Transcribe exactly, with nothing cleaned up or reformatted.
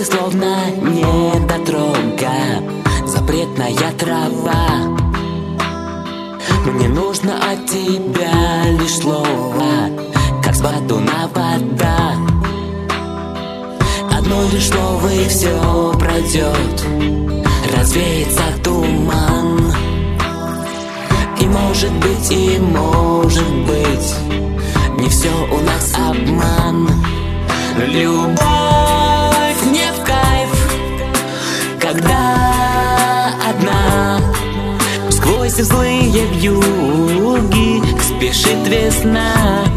ты словно недотрога, запретная трава. Мне нужно от тебя лишь слово, как с батуна вода. Одно лишь слово и все пройдет, развеется туман. И может быть, и может быть, не все у нас обман. Любовь не в кайф, когда одна. Сквозь злые вьюги спешит весна.